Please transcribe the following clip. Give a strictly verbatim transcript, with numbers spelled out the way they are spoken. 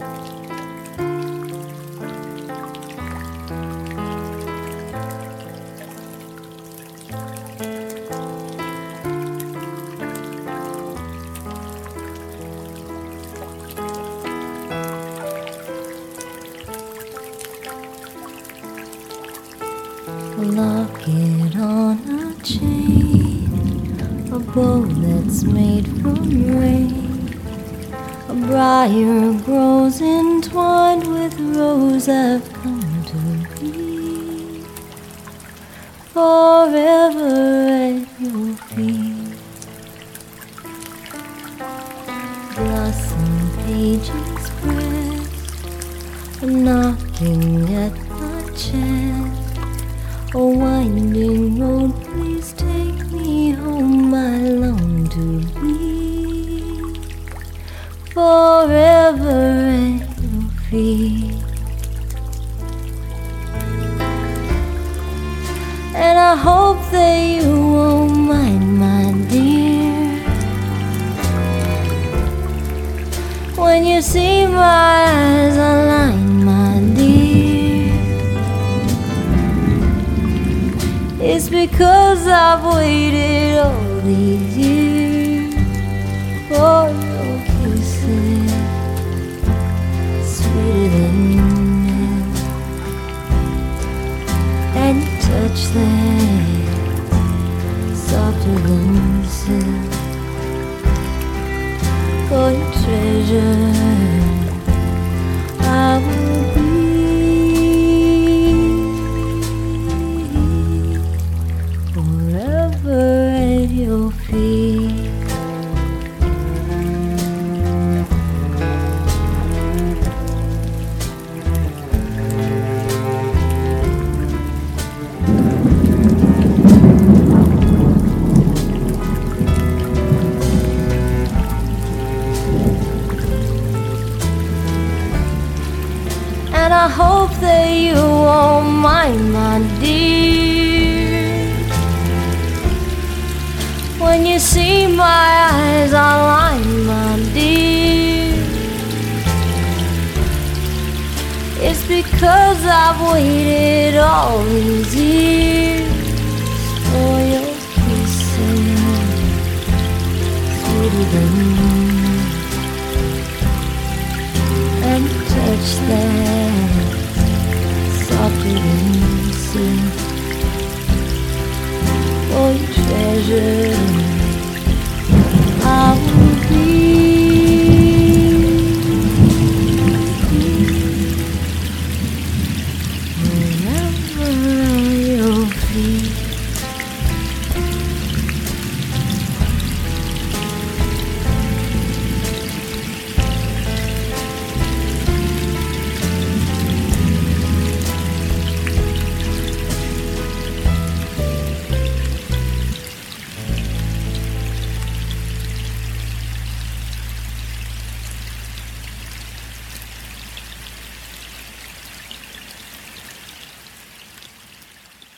Lock it on a chain, a bow that's made from rain. A briar grows entwined with rose I've come to be. Forever at your feet. Blossom pages pressed, a knocking at my chest. A winding road, please take me home. I long to be forever at your feet. And I hope that you won't mind, my dear, when you see my eyes align, my dear. It's because I've waited all these years for your kisses, sweeter than milk, and your touch that's softer than silk. For your treasure, I will be forever at your feet. And I hope that you won't mind, my dear, when you see my eyes align, my dear. It's because I've waited all these years for your kisses, sweeter than milk, and touch that softer than silk. For your treasure,